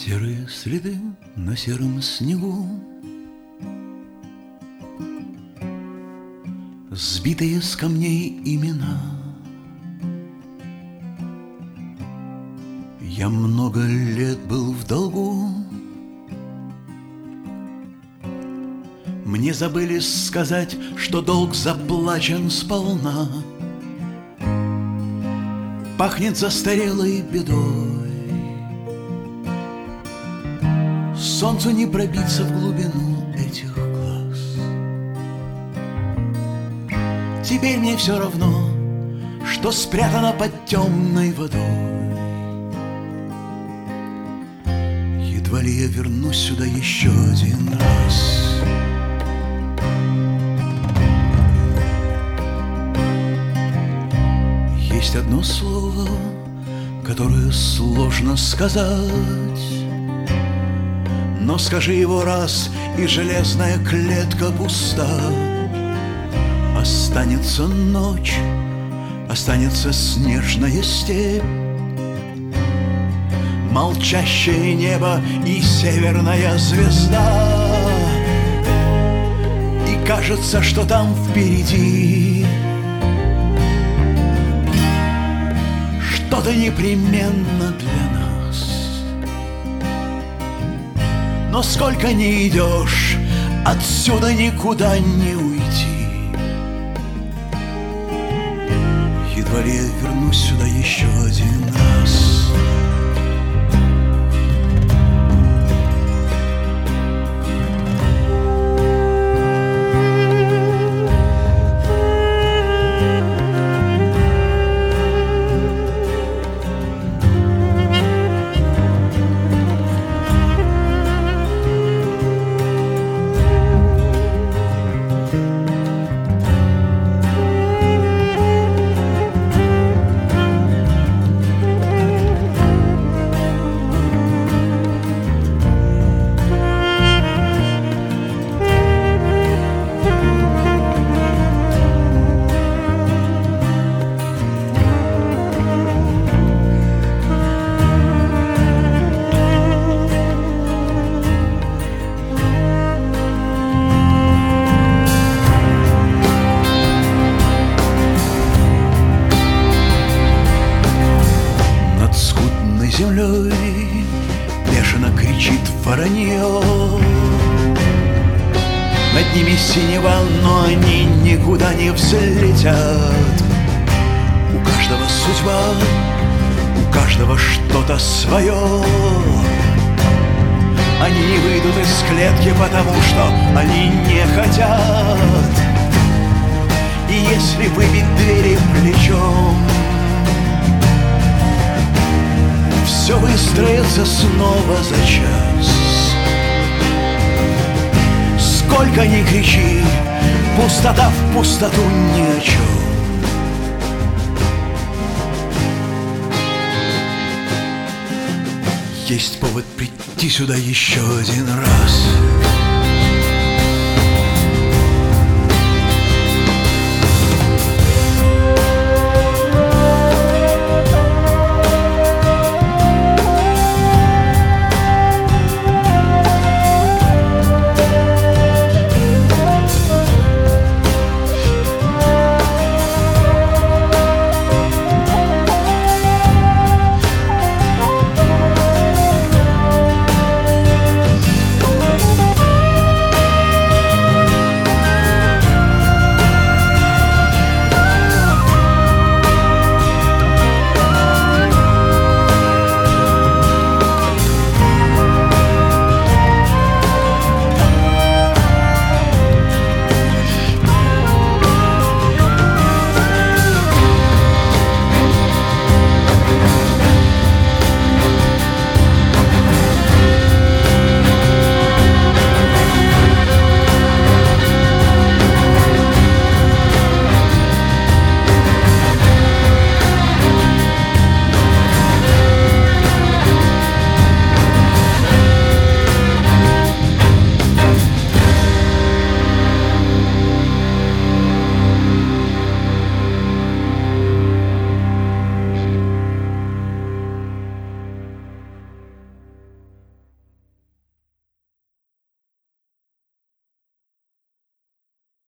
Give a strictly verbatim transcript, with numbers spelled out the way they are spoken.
Серые следы на сером снегу, сбитые с камней имена. Я много лет был в долгу, мне забыли сказать, что долг заплачен сполна. Пахнет застарелой бедой, солнцу не пробиться в глубину этих глаз. Теперь мне все равно, что спрятано под темной водой. Едва ли я вернусь сюда еще один раз. Есть одно слово, которое сложно сказать, но скажи его раз, и железная клетка пуста. Останется ночь, останется снежная степь, молчащее небо и северная звезда. И кажется, что там впереди что-то непременно для нас. Но сколько ни идешь, отсюда никуда не уйти. Едва ли я вернусь сюда еще один раз. Землей бешено кричит воронье, над ними синева, но они никуда не взлетят. У каждого судьба, у каждого что-то свое. Они не выйдут из клетки, потому что они не хотят. И если выбить двери плечом, все выстроится снова за час. Сколько ни кричи, пустота в пустоту ни о чем. Есть повод прийти сюда еще один раз.